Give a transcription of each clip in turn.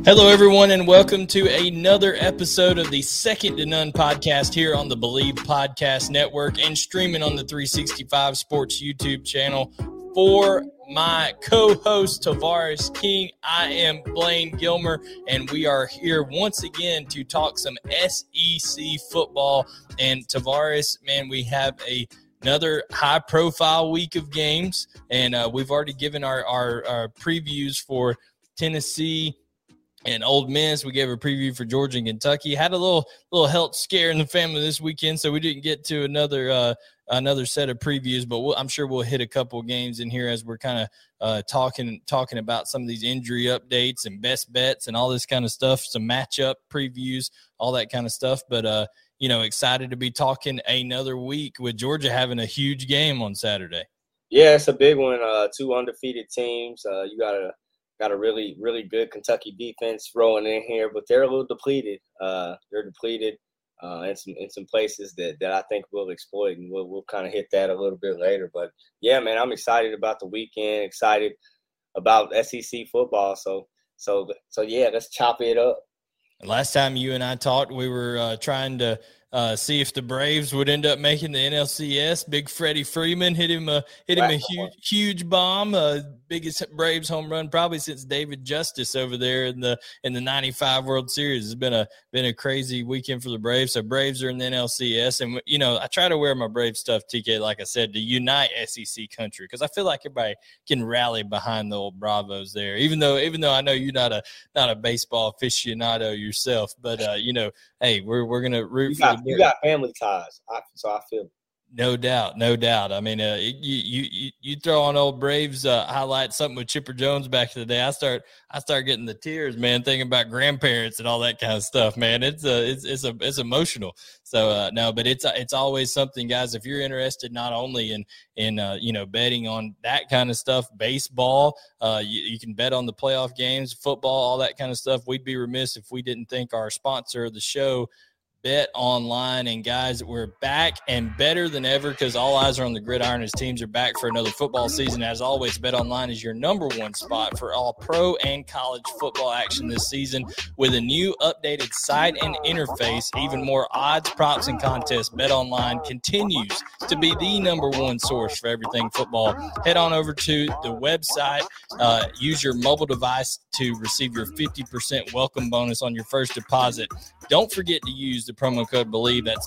Hello, everyone, and welcome to another episode of the Second to None podcast here on the Believe Podcast Network and streaming on the 365 Sports YouTube channel. For my co-host, Tavares King, I am Blaine Gilmer, and we are here once again to talk some SEC football. And Tavares, man, we have another high-profile week of games, and we've already given our previews for Tennessee and Ole Miss. We gave a preview for Georgia and Kentucky. Had a little health scare in the family this weekend, so we didn't get to another set of previews. But I'm sure we'll hit a couple games in here as we're kind of talking about some of these injury updates and best bets and all this kind of stuff. Some matchup previews, all that kind of stuff. But excited to be talking another week with Georgia having a huge game on Saturday. Yeah, it's a big one. Two undefeated teams. You got a really, really good Kentucky defense rolling in here, but they're a little depleted. They're depleted in some places that I think we'll exploit, and we'll kind of hit that a little bit later. But yeah, man, I'm excited about the weekend. Excited about SEC football. So yeah, let's chop it up. Last time you and I talked, we were trying to see if the Braves would end up making the NLCS. Big Freddie Freeman hit him a huge bomb, biggest Braves home run probably since David Justice over there in the '95 World Series. It's been a crazy weekend for the Braves. So Braves are in the NLCS, and I try to wear my Braves stuff, TK, like I said, to unite SEC country, because I feel like everybody can rally behind the old Bravos there. Even though I know you're not a baseball aficionado yourself, but hey, we're gonna root for. You got family ties, so I feel. No doubt. I mean, you throw on old Braves highlight something with Chipper Jones back in the day. I start getting the tears, man, thinking about grandparents and all that kind of stuff, man. It's emotional. So no, but it's always something, guys. If you're interested not only in betting on that kind of stuff, baseball, you can bet on the playoff games, football, all that kind of stuff. We'd be remiss if we didn't thank our sponsor of the show, Bet Online. And guys, we're back and better than ever because all eyes are on the gridiron as teams are back for another football season. As always, Bet Online is your number one spot for all pro and college football action this season. With a new updated site and interface, even more odds, props, and contests, Bet Online continues to be the number one source for everything football. Head on over to the website. Use your mobile device to receive your 50% welcome bonus on your first deposit. Don't forget to use the promo code BELIEVE, that's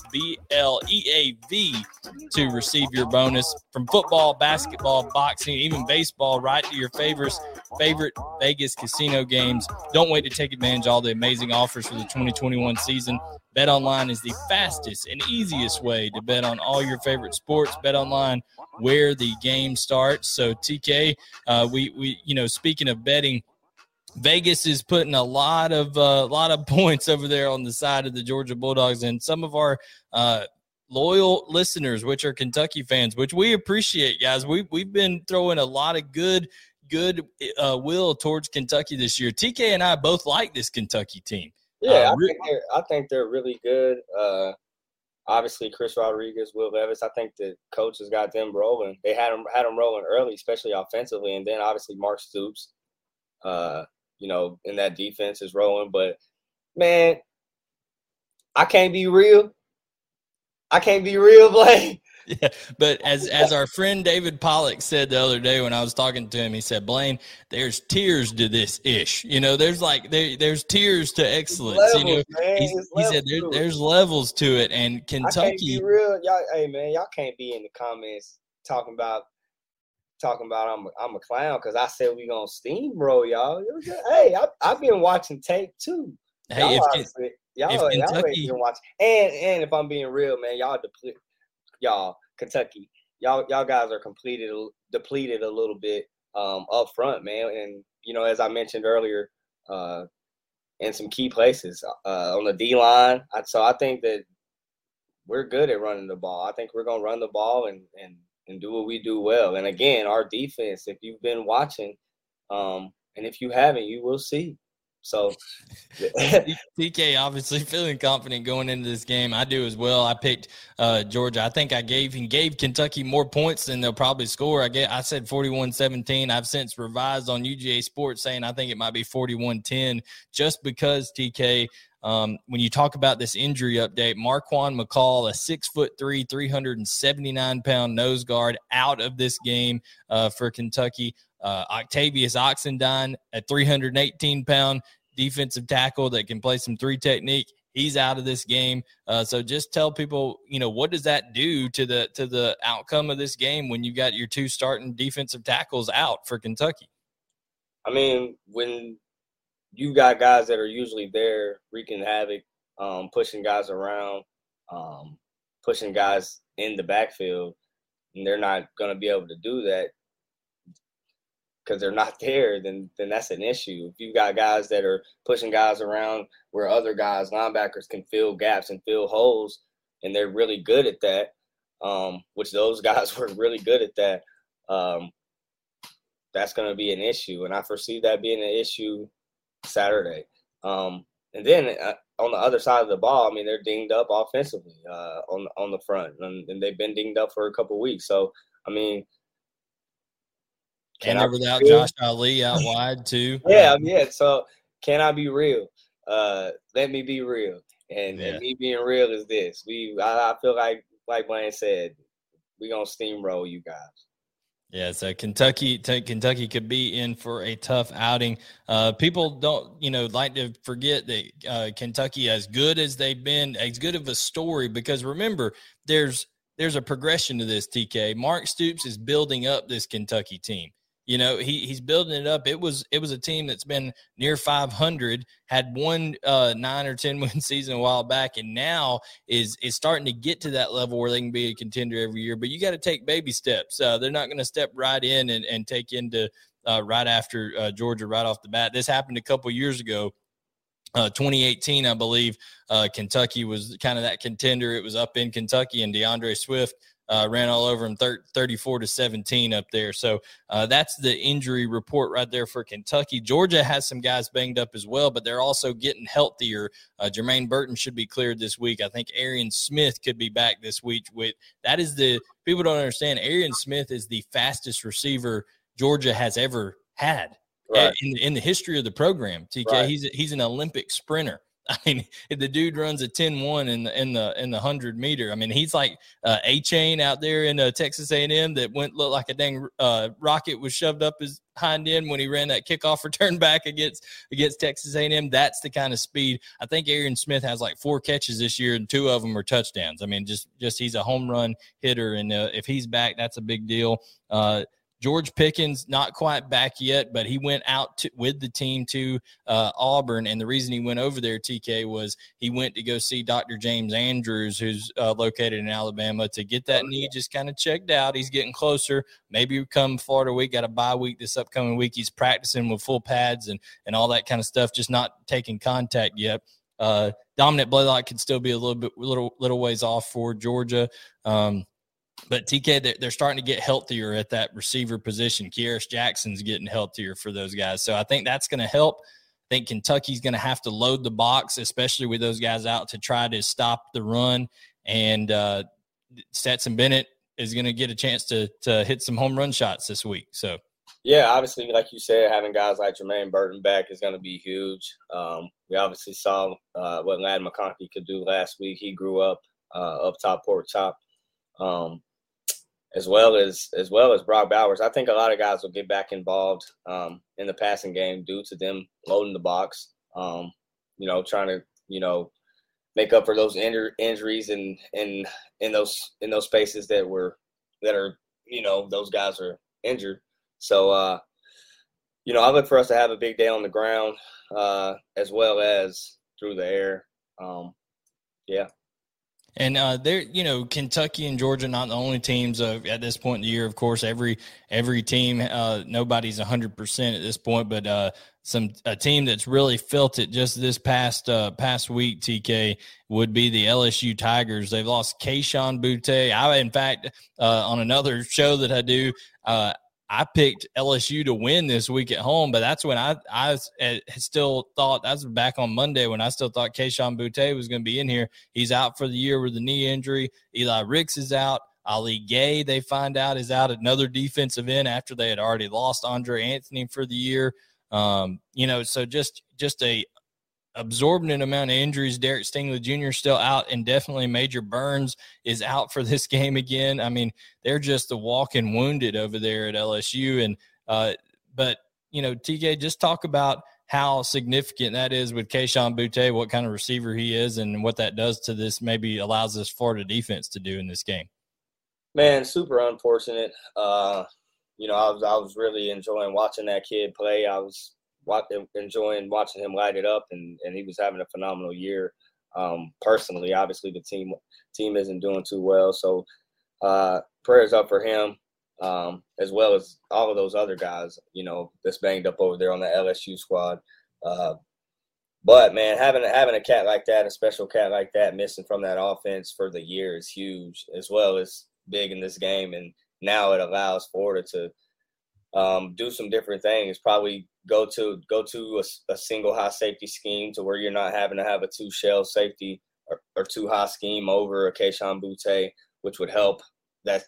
BLEAV, to receive your bonus from football, basketball, boxing, even baseball, right to your favorite Vegas casino games. Don't wait to take advantage of all the amazing offers for the 2021 season. Bet Online is the fastest and easiest way to bet on all your favorite sports. Bet Online, where the game starts. So TK, we speaking of betting, Vegas is putting a lot of points over there on the side of the Georgia Bulldogs, and some of our loyal listeners, which are Kentucky fans, which we appreciate, guys. We've been throwing a lot of good will towards Kentucky this year. TK and I both like this Kentucky team. Yeah, I think they're really good. Obviously, Chris Rodriguez, Will Levis. I think the coaches got them rolling. They had them rolling early, especially offensively, and then obviously Mark Stoops. And that defense is rolling. But, man, I can't be real. Blake. Yeah, but as our friend David Pollock said the other day when I was talking to him, he said, Blaine, there's tiers to this ish. There's tiers to excellence. Levels, he said there's levels to it. And Kentucky. I can't be real. Y'all can't be in the comments talking about I'm a clown because I said we gonna steamroll y'all. Hey, I've been watching tape too. Hey, y'all ain't been watching. And if I'm being real, man, Kentucky, y'all guys are depleted a little bit up front, man. And as I mentioned earlier, in some key places on the D line. So I think that we're good at running the ball. I think we're gonna run the ball and do what we do well. And again, our defense, if you've been watching, and if you haven't, you will see. So TK obviously feeling confident going into this game. I do as well. I picked Georgia. I think I gave Kentucky more points than they'll probably score. I said 41-17. I've since revised on UGA Sports saying I think it might be 41-10 just because, TK, when you talk about this injury update, Marquand McCall, a 6'3", 379-pound nose guard, out of this game for Kentucky. Octavius Oxendine, a 318-pound defensive tackle that can play some 3 technique. He's out of this game. So just tell people, what does that do to the outcome of this game when you got your 2 starting defensive tackles out for Kentucky? I mean, when you got guys that are usually there wreaking havoc, pushing guys around, pushing guys in the backfield, and they're not going to be able to do that because they're not there, then that's an issue. If you got guys that are pushing guys around where other guys, linebackers, can fill gaps and fill holes, and they're really good at that, which those guys were really good at that, that's going to be an issue. And I foresee that being an issue Saturday. And then on the other side of the ball, I mean, they're dinged up offensively on the front, and they've been dinged up for a couple of weeks. So, I mean, and they're without Josh Ali out wide too. Yeah. So can I be real? Let me be real. And me being real is this. I feel like Blaine said, we're going to steamroll you guys. Yeah, so Kentucky could be in for a tough outing. People don't, like to forget that Kentucky, as good as they've been, as good of a story, because remember, there's a progression to this, TK. Mark Stoops is building up this Kentucky team. He's building it up. It was a team that's been near 500, had one 9 or 10 win season a while back, and now is starting to get to that level where they can be a contender every year. But you got to take baby steps. They're not going to step right in and take into right after Georgia right off the bat. This happened a couple years ago. 2018, I believe, Kentucky was kind of that contender. It was up in Kentucky, and DeAndre Swift ran all over him 34-17 up there. So that's the injury report right there for Kentucky. Georgia has some guys banged up as well, but they're also getting healthier. Jermaine Burton should be cleared this week. I think Arian Smith could be back this week. People don't understand, Arian Smith is the fastest receiver Georgia has ever had. Right. In the history of the program, TK. Right. He's an Olympic sprinter. I mean, if the dude runs a 10-1 in the 100-meter, I mean, he's like A-Chain out there in Texas A&M that looked like a dang rocket was shoved up his hind end when he ran that kickoff return back against Texas A&M. That's the kind of speed. I think Arian Smith has like 4 catches this year, and 2 of them are touchdowns. I mean, just he's a home run hitter, and if he's back, that's a big deal. George Pickens, not quite back yet, but he went out with the team to Auburn, and the reason he went over there, TK, was he went to go see Dr. James Andrews, who's located in Alabama, to get that knee just kind of checked out. He's getting closer. Maybe come Florida week, got a bye week this upcoming week. He's practicing with full pads and all that kind of stuff, just not taking contact yet. Dominic Blaylock could still be a little ways off for Georgia. But TK, they're starting to get healthier at that receiver position. Kearis Jackson's getting healthier for those guys. So I think that's going to help. I think Kentucky's going to have to load the box, especially with those guys out, to try to stop the run. And Stetson Bennett is going to get a chance to hit some home run shots this week. So, yeah, obviously, like you said, having guys like Jermaine Burton back is going to be huge. We obviously saw what Ladd McConkey could do last week. He grew up top, pork chop. As well as Brock Bowers. I think a lot of guys will get back involved in the passing game due to them loading the box, trying to, make up for those injuries and in those spaces that are, those guys are injured. So, I look for us to have a big day on the ground as well as through the air. Yeah. And Kentucky and Georgia not the only teams at this point in the year. Of course, every team, nobody's 100% at this point, but a team that's really felt it just this past week, TK, would be the LSU Tigers. They've lost Kayshon Boutte. In fact, on another show that I do, I picked LSU to win this week at home, but that's when I still thought, that was back on Monday when I still thought Kayshon Boutte was going to be in here. He's out for the year with a knee injury. Eli Ricks is out. Ali Gay, they find out, is out, another defensive end after they had already lost Andre Anthony for the year. So just a absorbent amount of injuries. Derek Stingley Jr. still out, and definitely Major Burns is out for this game again. I mean, they're just the walking wounded over there at LSU. And but TK, just talk about how significant that is with Kayshon Boutte, what kind of receiver he is, and what that does to this, maybe allows this Florida defense to do in this game. Man, super unfortunate. I was really enjoying watching that kid play. I was enjoying watching him light it up, and he was having a phenomenal year. Personally, obviously the team isn't doing too well, so prayers up for him, as well as all of those other guys, that's banged up over there on the LSU squad. But man, having a cat like that, a special cat like that, missing from that offense for the year is huge, as well as big in this game. And now it allows Florida to do some different things, probably go to a single high safety scheme to where you're not having to have a two shell safety or two high scheme over a Kayshon Boutte, which would help that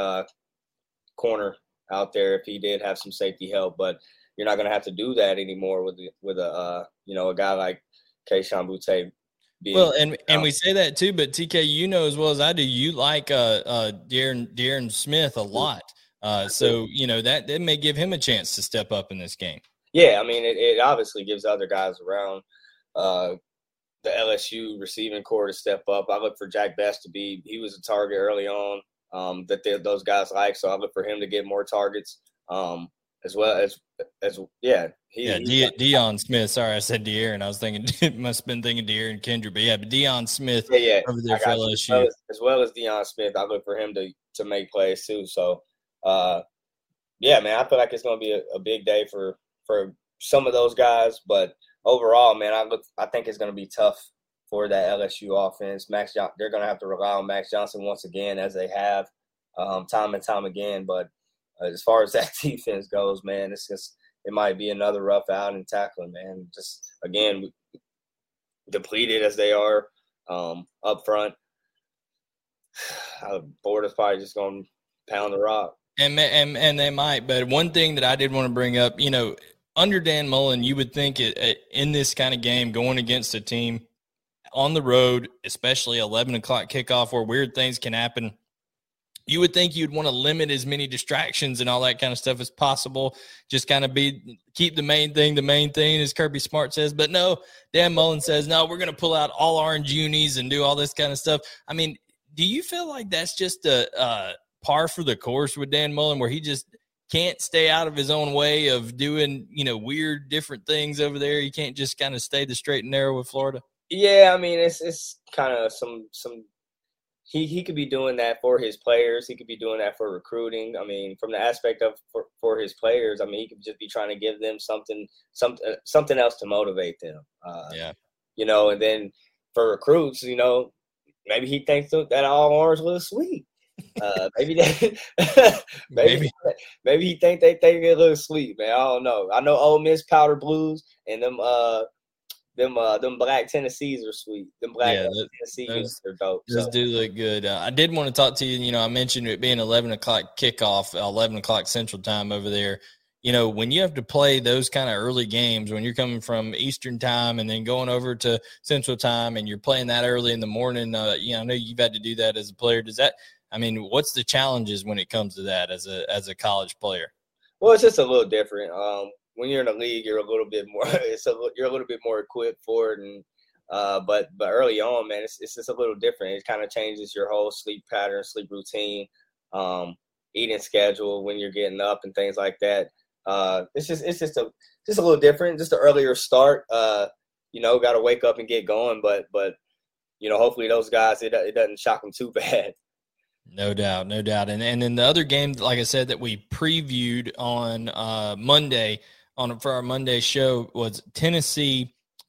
corner out there if he did have some safety help. But you're not going to have to do that anymore with a guy like Kayshon Boutte. Well, and we say that too, but TK, as well as I do, you like De'Aaron Smith a lot. So that may give him a chance to step up in this game. Yeah, I mean, it obviously gives other guys around the LSU receiving core to step up. I look for Jack Best he was a target early on those guys like, so I look for him to get more targets, as well as Deion Smith. Sorry, I said De'Aaron. I was thinking, must have been thinking De'Aaron Kendrick, but Deion Smith over there for LSU. As well as Deion Smith, I look for him to make plays too. So, man, I feel like it's going to be a big day for some of those guys, but overall, man, I think it's going to be tough for that LSU offense. They're going to have to rely on Max Johnson once again, as they have time and time again. But as far as that defense goes, man, it might be another rough out in tackling, man. Just again, depleted as they are up front. Florida's probably just going to pound the rock. And they might, but one thing that I did want to bring up, under Dan Mullen, you would think in this kind of game, going against a team on the road, especially 11 o'clock kickoff where weird things can happen, you would think you'd want to limit as many distractions and all that kind of stuff as possible. Just kind of keep the main thing, as Kirby Smart says. But no, Dan Mullen says, no, we're going to pull out all orange unis and do all this kind of stuff. I mean, do you feel like that's just a par for the course with Dan Mullen, where he just can't stay out of his own way of doing, weird different things over there? He can't just kind of stay the straight and narrow with Florida. Yeah, I mean, it's kind of some he could be doing that for his players. He could be doing that for recruiting. I mean, from the aspect of for his players, I mean, he could just be trying to give them something else to motivate them. And then for recruits, maybe he thinks that all orange looks sweet. Maybe he think they think it looks sweet, man. I don't know. I know Ole Miss powder blues and them black Tennessees are sweet. Them black Tennessees are dope. Those do look good. I did want to talk to you. I mentioned it being 11 o'clock kickoff, 11 o'clock Central Time over there. When you have to play those kind of early games, when you're coming from Eastern Time and then going over to Central Time and you're playing that early in the morning, I know you've had to do that as a player. What's the challenges when it comes to that as a college player? Well, it's just a little different. When you're in the league, you're a little bit more. You're a little bit more equipped for it, and but early on, man, it's just a little different. It kind of changes your whole sleep pattern, sleep routine, eating schedule when you're getting up and things like that. It's just a little different. Just an earlier start. Got to wake up and get going, but hopefully those guys it doesn't shock them too bad. No doubt. And then the other game, like I said, that we previewed on Monday for our Monday show was Tennessee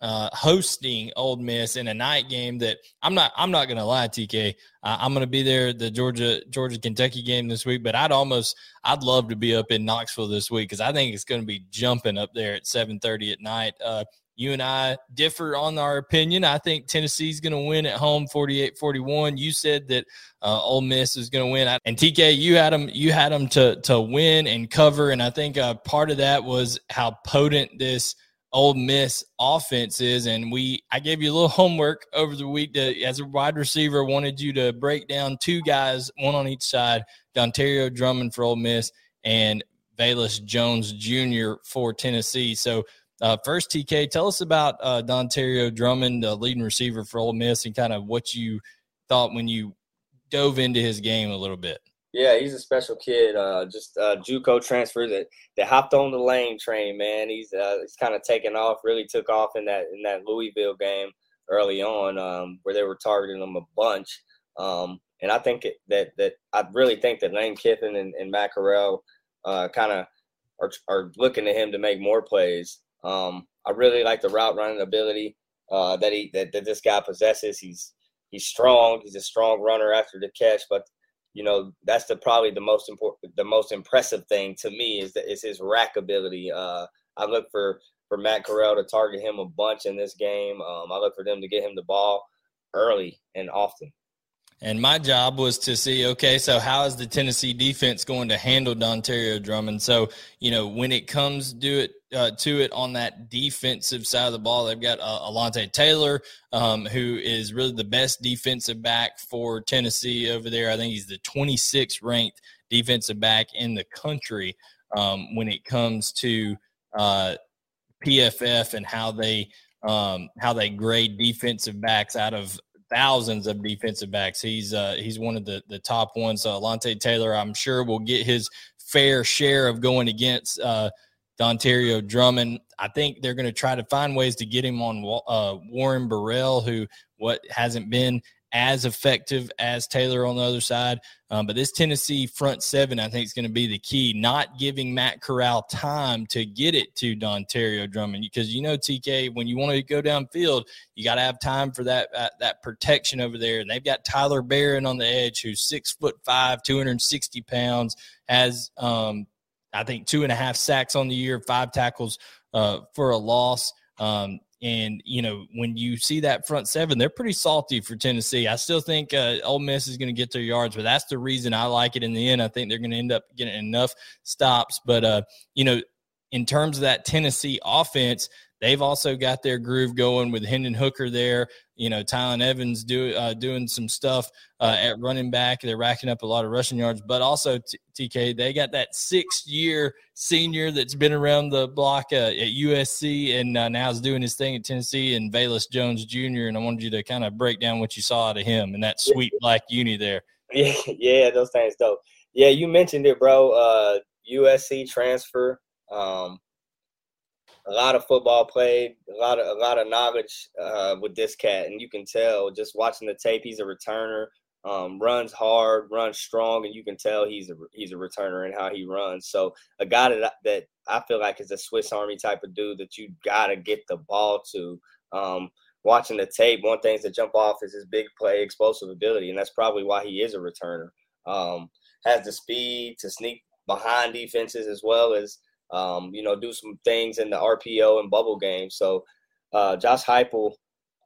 hosting Ole Miss in a night game that I'm not going to lie, TK. I'm going to be there at the Georgia-Kentucky game this week, but I'd love to be up in Knoxville this week because I think it's going to be jumping up there at 7:30 at night. You and I differ on our opinion. I think Tennessee's going to win at home 48-41. You said that Ole Miss is going to win. And TK, you had them to win and cover, and I think part of that was how potent this Ole Miss offense is. And I gave you a little homework over the week as a wide receiver, wanted you to break down two guys, one on each side, Dontario Drummond for Ole Miss and Velus Jones Jr. for Tennessee. So first, TK, tell us about Dontario Drummond, the leading receiver for Ole Miss, and kind of what you thought when you dove into his game a little bit. Yeah, he's a special kid. Just JUCO transfer that hopped on the lane train, man. He's kind of taken off. Really took off in that Louisville game early on, where they were targeting him a bunch. And I think I really think that Lane Kiffin and Matt Corral kind of are looking to him to make more plays. I really like the route running ability that this guy possesses. He's strong. He's a strong runner after the catch, but that's probably the most impressive thing to me is his rack ability. I look for Matt Corral to target him a bunch in this game. I look for them to get him the ball early and often. And my job was to see, okay, so how is the Tennessee defense going to handle Dontario Drummond? So, when it comes to it on that defensive side of the ball, they've got Alontae Taylor, who is really the best defensive back for Tennessee over there. I think he's the 26th ranked defensive back in the country when it comes to PFF and how they grade defensive backs out of thousands of defensive backs. He's one of the top ones. So Alontae Taylor, I'm sure, will get his fair share of going against Dontario Drummond. I think they're going to try to find ways to get him on Warren Burrell, who hasn't been as effective as Taylor on the other side. But this Tennessee front seven, I think, is going to be the key, not giving Matt Corral time to get it to Dontario Drummond. Because, TK, when you want to go downfield, you got to have time for that protection over there. And they've got Tyler Barron on the edge, who's 6'5", 260 pounds, has, I think, 2.5 sacks on the year, 5 tackles for a loss. And, when you see that front seven, they're pretty salty for Tennessee. I still think Ole Miss is going to get their yards, but that's the reason I like it in the end. I think they're going to end up getting enough stops. But, in terms of that Tennessee offense, they've also got their groove going with Hendon Hooker there. Tylen Evans doing some stuff at running back. They're racking up a lot of rushing yards. But also, TK, they got that 6-year senior that's been around the block at USC and now is doing his thing at Tennessee, and Velus Jones Jr., and I wanted you to kind of break down what you saw out of him and that sweet black uni there. Yeah, those things dope. Yeah, you mentioned it, bro. USC transfer. A lot of football played, a lot of knowledge with this cat, and you can tell just watching the tape. He's a returner, runs hard, runs strong, and you can tell he's a returner in how he runs. So a guy that I feel like is a Swiss Army type of dude that you gotta get the ball to. Watching the tape, one thing that jump off is his big play explosive ability, and that's probably why he is a returner. Has the speed to sneak behind defenses as well as do some things in the RPO and bubble game. So Josh Heupel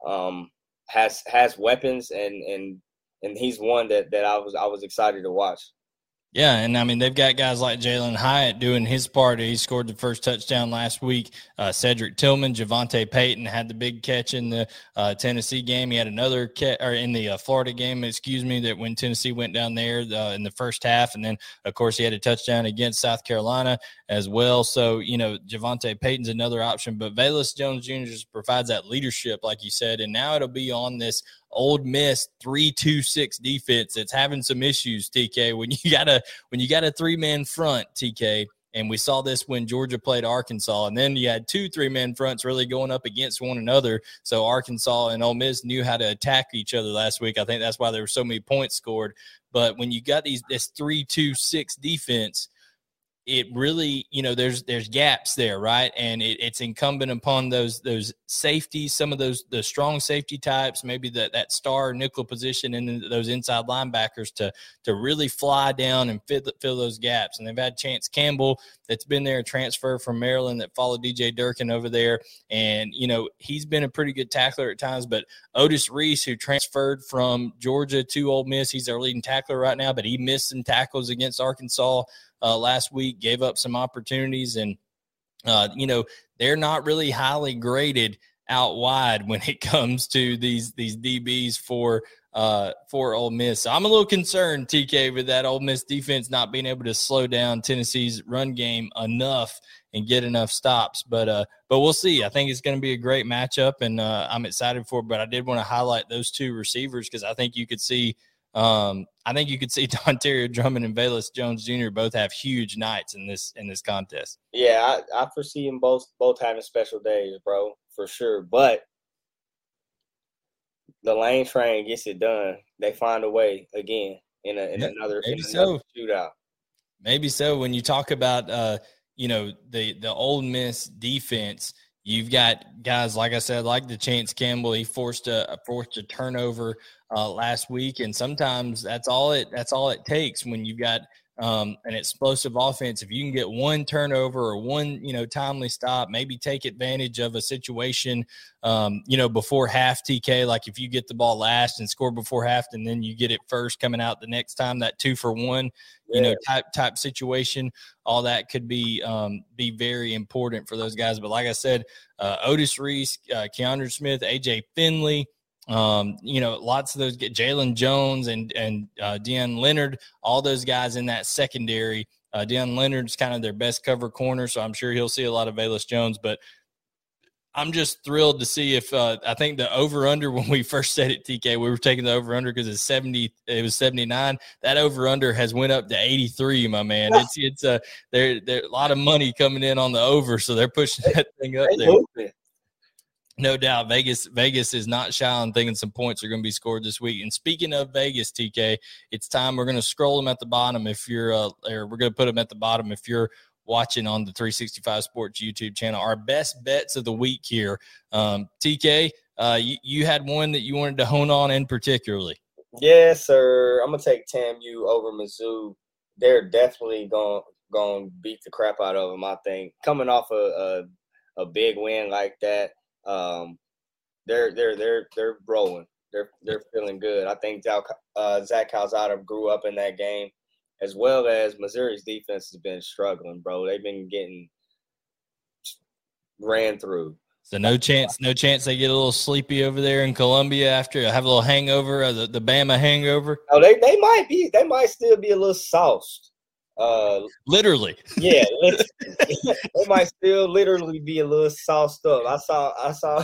has weapons, and he's one that I was excited to watch. Yeah, and I mean, they've got guys like Jalen Hyatt doing his part. He scored the first touchdown last week. Cedric Tillman, Javonte Payton had the big catch in the Tennessee game. He had another catch, or in the Florida game, that when Tennessee went down there in the first half. And then, of course, he had a touchdown against South Carolina as well. So, Javonte Payton's another option. But Velus Jones Jr. just provides that leadership, like you said. And now it'll be on this Ole Miss 3-2-6 defense that's having some issues, TK. When you got a 3-man front, TK, and we saw this when Georgia played Arkansas, and then you had 2 3-man fronts really going up against one another. So Arkansas and Ole Miss knew how to attack each other last week. I think that's why there were so many points scored. But when you got this 3-2-6 defense, it really, there's gaps there, right? And it's incumbent upon those safeties, some of the strong safety types, maybe that star nickel position, and then those inside linebackers to really fly down and fill those gaps. And they've had Chance Campbell that's been there, a transfer from Maryland that followed DJ Durkin over there. And, he's been a pretty good tackler at times. But Otis Reese, who transferred from Georgia to Ole Miss, he's our leading tackler right now, but he missed some tackles against Arkansas last week, gave up some opportunities. And, they're not really highly graded out wide when it comes to these DBs for Ole Miss. So I'm a little concerned, TK, with that Ole Miss defense not being able to slow down Tennessee's run game enough and get enough stops. But we'll see. I think it's going to be a great matchup, and I'm excited for it. But I did want to highlight those two receivers because I think you could see Dontario Drummond and Velus Jones Jr. both have huge nights in this contest. Yeah, I foresee them both having special days, bro, for sure. But the Lane train gets it done. They find a way again in another shootout. Maybe so. When you talk about the Ole Miss defense, you've got guys, like I said, like the Chance Campbell. He forced a turnover last week, and sometimes that's all it takes when you've got an explosive offense. If you can get one turnover or one timely stop, maybe take advantage of a situation before half, TK. Like if you get the ball last and score before half, and then you get it first coming out the next time, that 2-for-1 type situation, all that could be very important for those guys. But like I said, Otis Reese, Keandre Smith, AJ Finley, lots of those, Jalen Jones and Deion Leonard, all those guys in that secondary. Deion Leonard's kind of their best cover corner, so I'm sure he'll see a lot of Velus Jones. But I'm just thrilled to see if I think the over-under, when we first said it, TK, we were taking the over-under because it was 79. That over-under has went up to 83, my man. It's there a lot of money coming in on the over, so they're pushing that thing up there. No doubt, Vegas is not shy on thinking some points are going to be scored this week. And speaking of Vegas, TK, it's time. We're going to scroll them at the bottom if you're, or we're going to put them at the bottom if you're watching on the 365 Sports YouTube channel. Our best bets of the week here. TK, you had one that you wanted to hone on in particularly. Yes, sir. I'm going to take TAMU over Mizzou. They're definitely going to beat the crap out of them, I think. Coming off a big win like that. They're rolling. They're feeling good. I think Zach Calzada grew up in that game, as well as Missouri's defense has been struggling, bro. They've been getting ran through. So no chance they get a little sleepy over there in Columbia after have a little hangover, the Bama hangover. Oh, they might still be a little sauced. Literally. Yeah, they might still literally be a little sauced up. I saw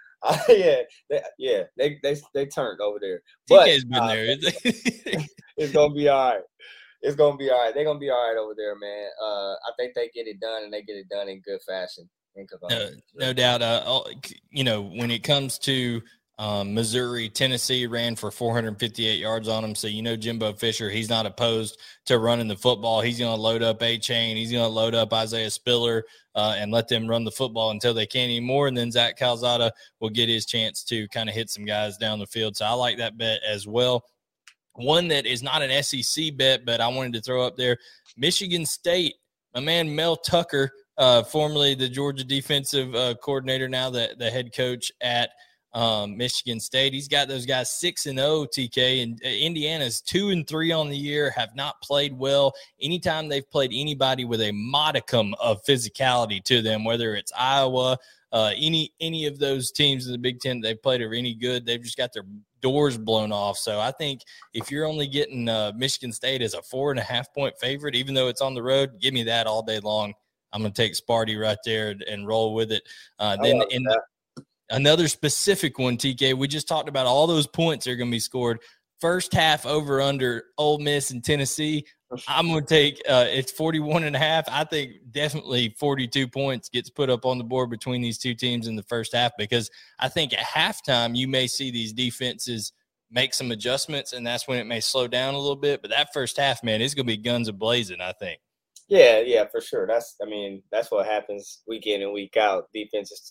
they turned over there. But TK's been there. It's gonna be all right. It's gonna be all right. They're gonna be all right over there, man. I think they get it done, and they get it done in good fashion. No doubt. When it comes to Missouri, Tennessee ran for 458 yards on them. So, Jimbo Fisher, he's not opposed to running the football. He's going to load up A-Chain. He's going to load up Isaiah Spiller and let them run the football until they can't anymore. And then Zach Calzada will get his chance to kind of hit some guys down the field. So I like that bet as well. One that is not an SEC bet, but I wanted to throw up there, Michigan State, my man Mel Tucker, formerly the Georgia defensive coordinator, now the head coach at Michigan State. He's got those guys 6-0, TK, and Indiana's 2-3 on the year, have not played well. Anytime they've played anybody with a modicum of physicality to them, whether it's Iowa, any of those teams in the Big Ten they've played are any good, they've just got their doors blown off. So I think if you're only getting Michigan State as a 4.5-point favorite, even though it's on the road, give me that all day long. I'm going to take Sparty right there and roll with it. Then another specific one, TK, we just talked about all those points that are going to be scored. First half over under Ole Miss and Tennessee. I'm going to take it's 41.5. I think definitely 42 points gets put up on the board between these two teams in the first half, because I think at halftime you may see these defenses make some adjustments, and that's when it may slow down a little bit. But that first half, man, it's going to be guns a-blazing, I think. Yeah, for sure. That's what happens week in and week out. Defenses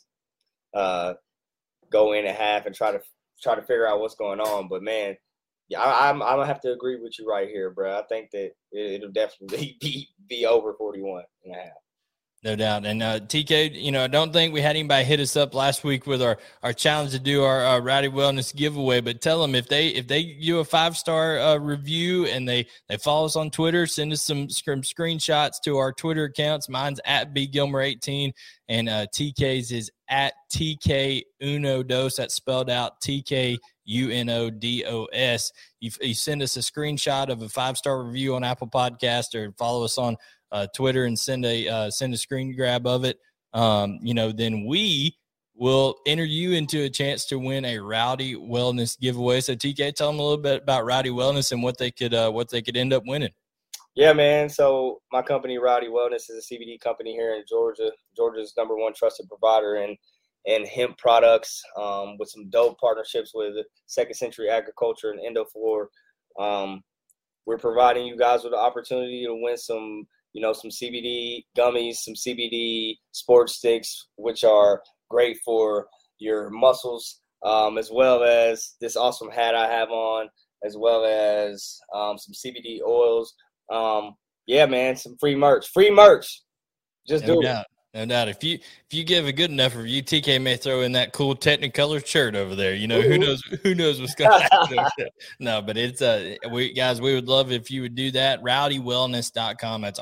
go in at half and try to figure out what's going on. But man, yeah, I'm gonna have to agree with you right here, bro. I think that it'll definitely be over 41 and a half. No doubt. And TK, I don't think we had anybody hit us up last week with our challenge to do our Rowdy Wellness giveaway, but tell them if they do a 5-star review and they follow us on Twitter, send us some screenshots to our Twitter accounts. Mine's at BGilmer18 and TK's is at TK Unodos. That's spelled out TK UNODOS. You send us a screenshot of a 5-star review on Apple Podcast or follow us on Twitter and send a screen grab of it. Then we will enter you into a chance to win a Rowdy Wellness giveaway. So TK, tell them a little bit about Rowdy Wellness and what they could end up winning. Yeah, man. So my company, Rowdy Wellness, is a CBD company here in Georgia. Georgia's #1 trusted provider in hemp products, with some dope partnerships with Second Century Agriculture and Endoflor. We're providing you guys with the opportunity to win some CBD gummies, some CBD sports sticks, which are great for your muscles, as well as this awesome hat I have on, as well as some CBD oils. Yeah, man, some free merch. Just do it. No doubt. If you give a good enough review, TK may throw in that cool Technicolor shirt over there. Who knows what's going to happen. No, but it's we would love if you would do that. RowdyWellness.com. That's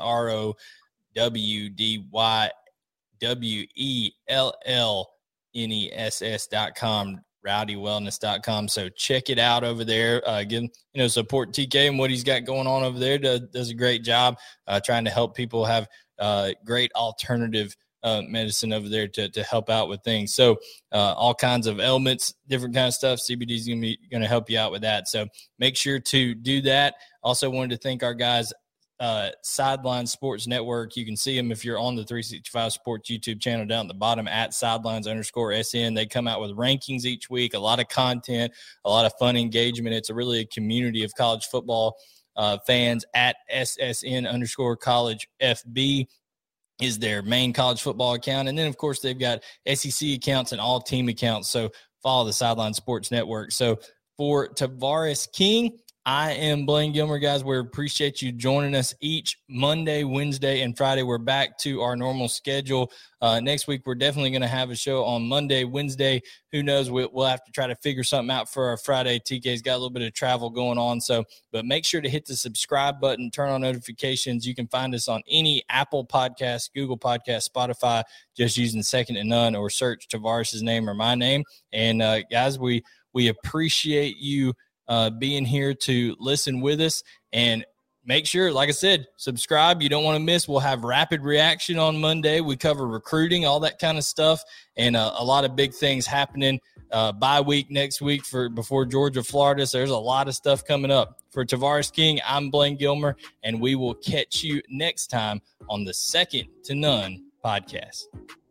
RowdyWellness.com. RowdyWellness.com. So check it out over there. Support TK and what he's got going on over there. Does a great job trying to help people have great alternative medicine over there to help out with things. So all kinds of ailments, different kind of stuff. CBD is going to help you out with that. So make sure to do that. Also wanted to thank our guys, Sideline Sports Network. You can see them if you're on the 365 Sports YouTube channel down at the bottom at sidelines_SN. They come out with rankings each week, a lot of content, a lot of fun engagement. It's really a community of college football fans. At SSN_college FB is their main college football account. And then, of course, they've got SEC accounts and all team accounts. So follow the Sideline Sports Network. So for Tavares King, I am Blaine Gilmer, guys. We appreciate you joining us each Monday, Wednesday, and Friday. We're back to our normal schedule. Next week, we're definitely going to have a show on Monday, Wednesday. Who knows? We'll have to try to figure something out for our Friday. TK's got a little bit of travel going on. But make sure to hit the subscribe button, turn on notifications. You can find us on any Apple Podcast, Google Podcast, Spotify, just using Second to None, or search Tavares' name or my name. And guys, we appreciate you being here to listen with us, and make sure, like I said, subscribe. You don't want to miss. We'll have rapid reaction on Monday. We cover recruiting, all that kind of stuff, and a lot of big things happening bye week next week before Georgia, Florida. So there's a lot of stuff coming up. For Tavares King, I'm Blaine Gilmer, and we will catch you next time on the Second to None podcast.